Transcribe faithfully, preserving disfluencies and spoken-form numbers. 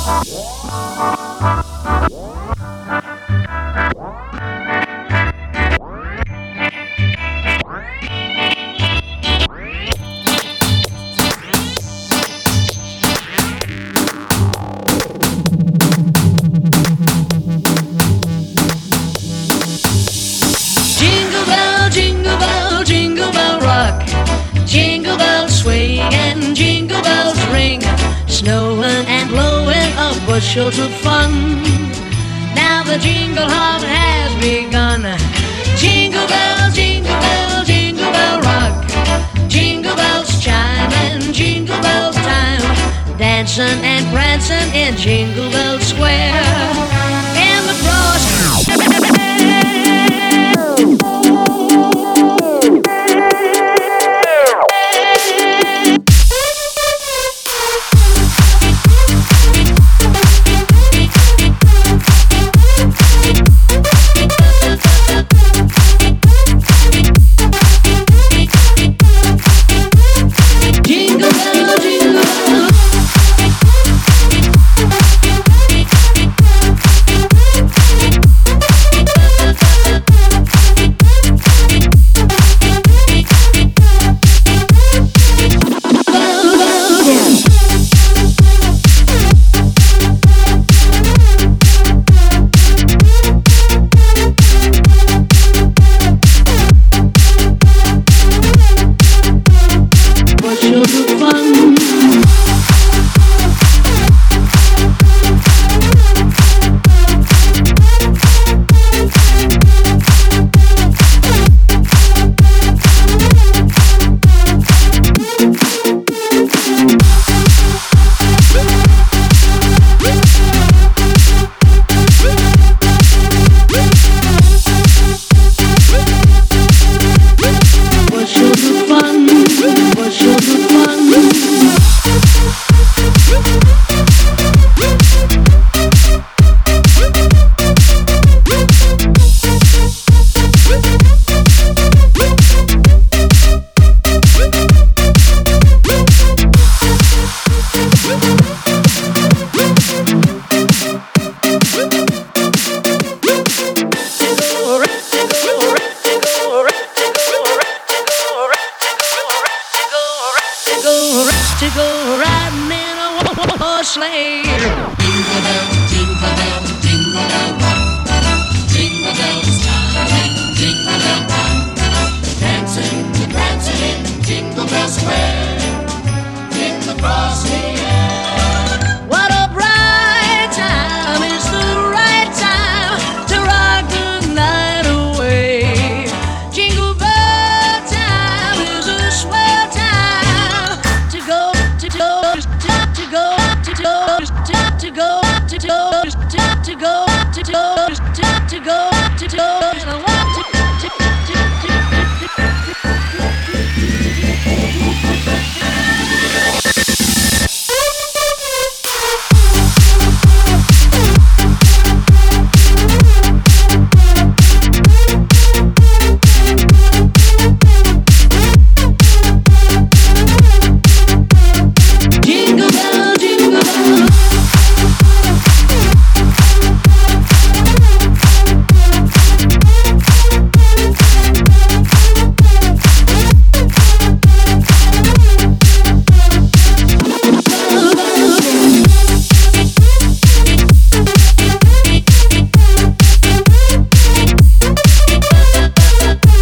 Jingle bell, jingle bell, jingle bell rock. Jingle bells swing and jingle bells ring. Snowing and blowing up bushels of fun. Now the jingle hop has begun. Jingle bell, jingle bell, jingle bell rock. Jingle bells chime and jingle bells time. Dancing and prancing in Jingle Bell Square. In the cross. To go riding in a horse sleigh. Jingle bell, jingle bell, jingle bell rock. Jingle bells chiming, jingle bell rock. Dancing, prancing in Jingle Bell Square. In the frosty air. What a bright time, it's the right time to rock the night away. Jingle bell time is a swell time to go, to go, to go, to go, to go.